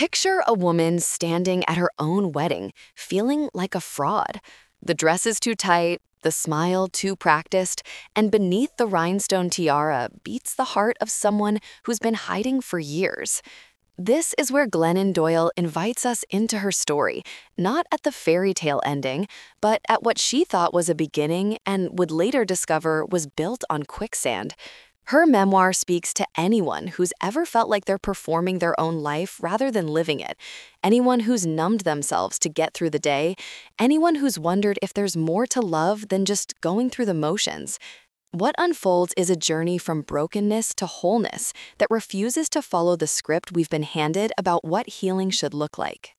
Picture a woman standing at her own wedding, feeling like a fraud. The dress is too tight, the smile too practiced, and beneath the rhinestone tiara beats the heart of someone who's been hiding for years. This is where Glennon Doyle invites us into her story, not at the fairy tale ending, but at what she thought was a beginning and would later discover was built on quicksand. Her memoir speaks to anyone who's ever felt like they're performing their own life rather than living it, anyone who's numbed themselves to get through the day, anyone who's wondered if there's more to love than just going through the motions. What unfolds is a journey from brokenness to wholeness that refuses to follow the script we've been handed about what healing should look like.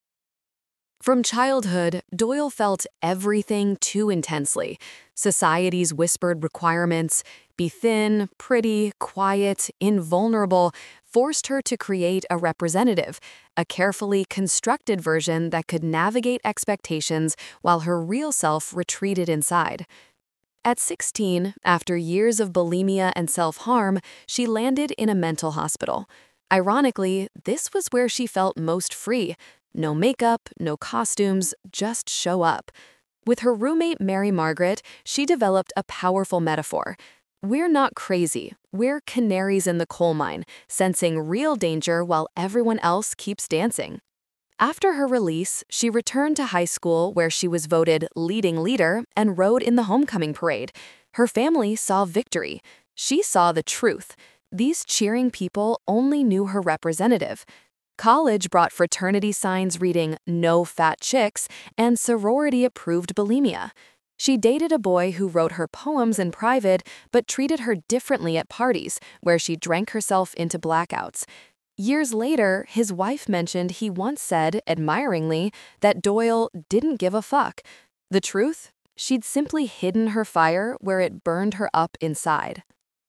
From childhood, Doyle felt everything too intensely. Society's whispered requirements, be thin, pretty, quiet, invulnerable, forced her to create a representative, a carefully constructed version that could navigate expectations while her real self retreated inside. At 16, after years of bulimia and self-harm, she landed in a mental hospital. Ironically, this was where she felt most free. No makeup, no costumes, just show up. With her roommate Mary Margaret, she developed a powerful metaphor. We're not crazy, we're canaries in the coal mine, sensing real danger while everyone else keeps dancing. After her release, she returned to high school where she was voted leading leader and rode in the homecoming parade. Her family saw victory. She saw the truth. These cheering people only knew her representative. College brought fraternity signs reading "No Fat Chicks" and sorority-approved bulimia. She dated a boy who wrote her poems in private but treated her differently at parties, where she drank herself into blackouts. Years later, his wife mentioned he once said, admiringly, that Doyle didn't give a fuck. The truth? She'd simply hidden her fire where it burned her up inside.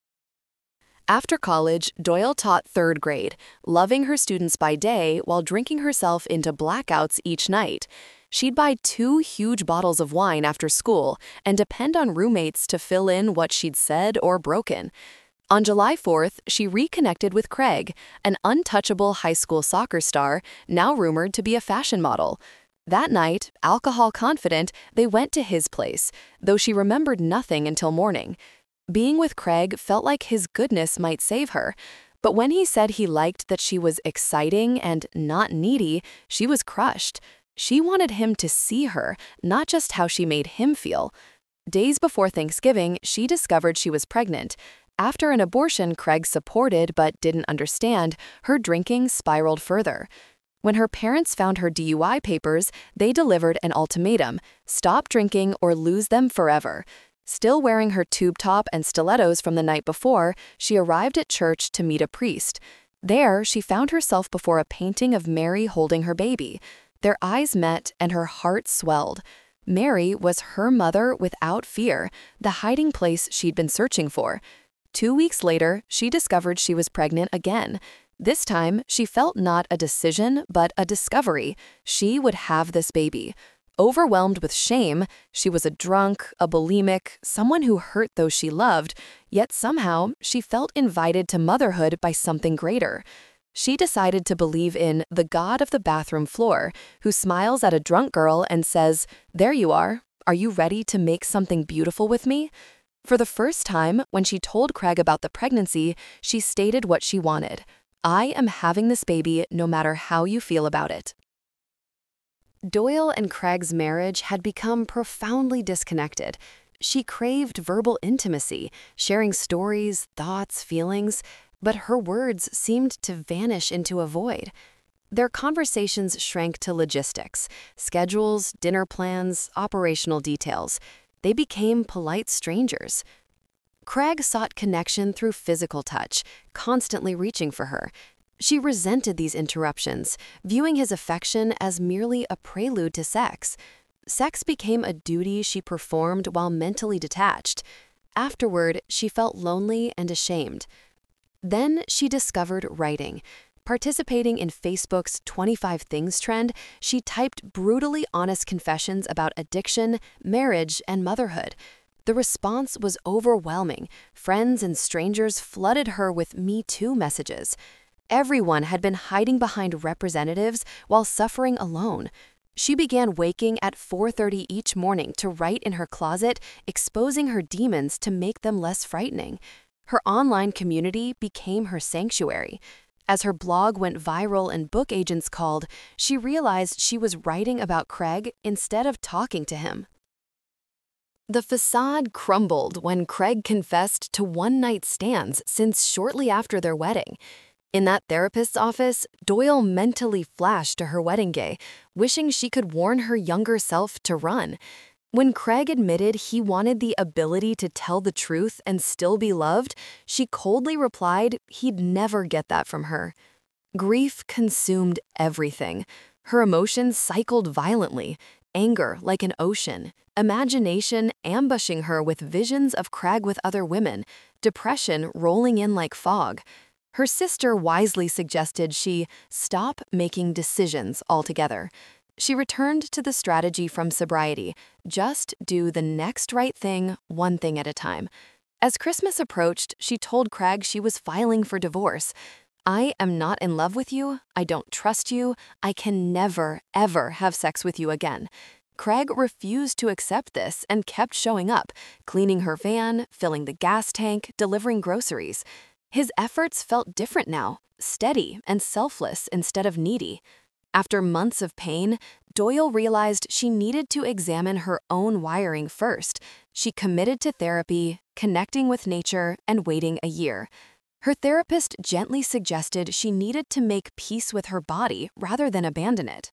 After college, Doyle taught third grade, loving her students by day while drinking herself into blackouts each night. She'd buy 2 huge bottles of wine after school and depend on roommates to fill in what she'd said or broken. On July 4th, she reconnected with Craig, an untouchable high school soccer star, now rumored to be a fashion model. That night, alcohol confident, they went to his place, though she remembered nothing until morning. Being with Craig felt like his goodness might save her, but when he said he liked that she was exciting and not needy, she was crushed. She wanted him to see her, not just how she made him feel. Days before Thanksgiving, she discovered she was pregnant. After an abortion Craig supported but didn't understand, her drinking spiraled further. When her parents found her DUI papers, they delivered an ultimatum: stop drinking or lose them forever. Still wearing her tube top and stilettos from the night before, she arrived at church to meet a priest. There, she found herself before a painting of Mary holding her baby. Their eyes met and her heart swelled. Mary was her mother without fear, the hiding place she'd been searching for. 2 weeks later, she discovered she was pregnant again. This time, she felt not a decision, but a discovery. She would have this baby. Overwhelmed with shame, she was a drunk, a bulimic, someone who hurt those she loved, yet somehow she felt invited to motherhood by something greater. She decided to believe in the God of the bathroom floor, who smiles at a drunk girl and says, "There you are. Are you ready to make something beautiful with me?" For the first time, when she told Craig about the pregnancy, she stated what she wanted. "I am having this baby no matter how you feel about it." Doyle and Craig's marriage had become profoundly disconnected. She craved verbal intimacy, sharing stories, thoughts, feelings, but her words seemed to vanish into a void. Their conversations shrank to logistics, schedules, dinner plans, operational details. They became polite strangers. Craig sought connection through physical touch, constantly reaching for her. She resented these interruptions, viewing his affection as merely a prelude to sex. Sex became a duty she performed while mentally detached. Afterward, she felt lonely and ashamed. Then she discovered writing. Participating in Facebook's 25 Things trend, she typed brutally honest confessions about addiction, marriage, and motherhood. The response was overwhelming. Friends and strangers flooded her with Me Too messages. Everyone had been hiding behind representatives while suffering alone. She began waking at 4:30 each morning to write in her closet, exposing her demons to make them less frightening. Her online community became her sanctuary. As her blog went viral and book agents called, she realized she was writing about Craig instead of talking to him. The facade crumbled when Craig confessed to one-night stands since shortly after their wedding. In that therapist's office, Doyle mentally flashed to her wedding day, wishing she could warn her younger self to run. When Craig admitted he wanted the ability to tell the truth and still be loved, she coldly replied he'd never get that from her. Grief consumed everything. Her emotions cycled violently, anger like an ocean, imagination ambushing her with visions of Craig with other women, depression rolling in like fog. Her sister wisely suggested she stop making decisions altogether. She returned to the strategy from sobriety, just do the next right thing, one thing at a time. As Christmas approached, she told Craig she was filing for divorce. I am not in love with you, I don't trust you, I can never, ever have sex with you again. Craig refused to accept this and kept showing up, cleaning her van, filling the gas tank, delivering groceries. His efforts felt different now, steady and selfless instead of needy. After months of pain, Doyle realized she needed to examine her own wiring first. She committed to therapy, connecting with nature, and waiting a year. Her therapist gently suggested she needed to make peace with her body rather than abandon it.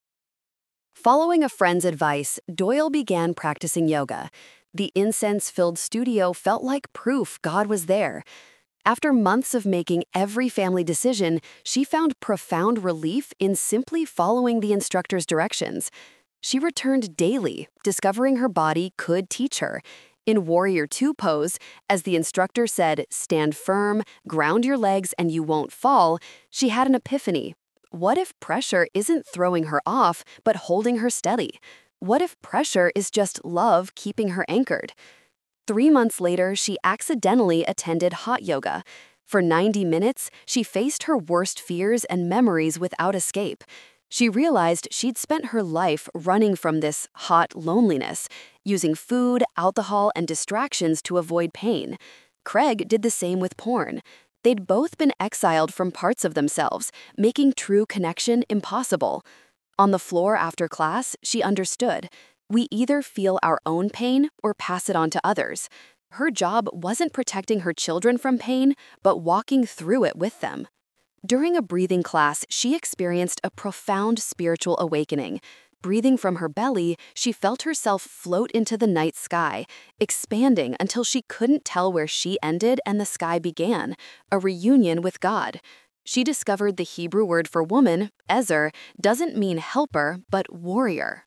Following a friend's advice, Doyle began practicing yoga. The incense-filled studio felt like proof God was there. After months of making every family decision, she found profound relief in simply following the instructor's directions. She returned daily, discovering her body could teach her. In Warrior II pose, as the instructor said, stand firm, ground your legs, and you won't fall, she had an epiphany. What if pressure isn't throwing her off, but holding her steady? What if pressure is just love keeping her anchored? 3 months later, she accidentally attended hot yoga. For 90 minutes, she faced her worst fears and memories without escape. She realized she'd spent her life running from this hot loneliness, using food, alcohol, and distractions to avoid pain. Craig did the same with porn. They'd both been exiled from parts of themselves, making true connection impossible. On the floor after class, she understood. We either feel our own pain or pass it on to others. Her job wasn't protecting her children from pain, but walking through it with them. During a breathing class, she experienced a profound spiritual awakening. Breathing from her belly, she felt herself float into the night sky, expanding until she couldn't tell where she ended and the sky began, a reunion with God. She discovered the Hebrew word for woman, ezer, doesn't mean helper, but warrior.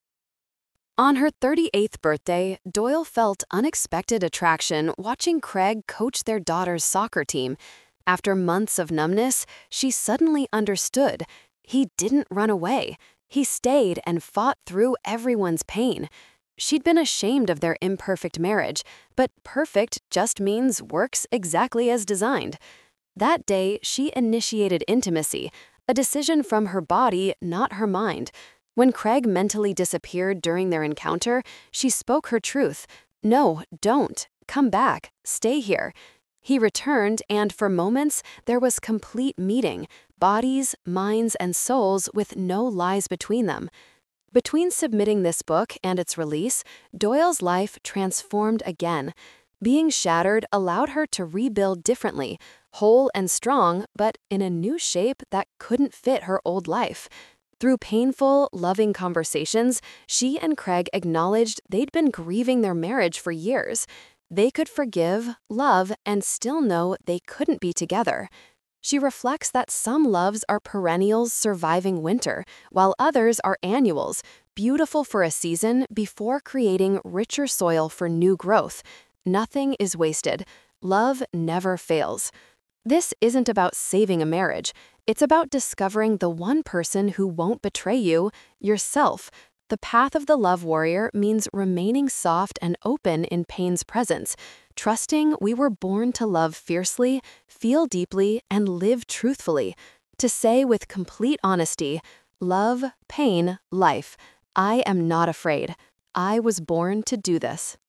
On her 38th birthday, Doyle felt unexpected attraction watching Craig coach their daughter's soccer team. After months of numbness, she suddenly understood. He didn't run away. He stayed and fought through everyone's pain. She'd been ashamed of their imperfect marriage, but perfect just means works exactly as designed. That day, she initiated intimacy, a decision from her body, not her mind. When Craig mentally disappeared during their encounter, she spoke her truth. No, don't. Come back. Stay here. He returned, and for moments, there was complete meeting, bodies, minds, and souls with no lies between them. Between submitting this book and its release, Doyle's life transformed again. Being shattered allowed her to rebuild differently, whole and strong, but in a new shape that couldn't fit her old life. Through painful, loving conversations, she and Craig acknowledged they'd been grieving their marriage for years. They could forgive, love, and still know they couldn't be together. She reflects that some loves are perennials surviving winter, while others are annuals, beautiful for a season before creating richer soil for new growth. Nothing is wasted. Love never fails. This isn't about saving a marriage. It's about discovering the one person who won't betray you, yourself. The path of the love warrior means remaining soft and open in pain's presence, trusting we were born to love fiercely, feel deeply, and live truthfully. To say with complete honesty, love, pain, life, I am not afraid. I was born to do this.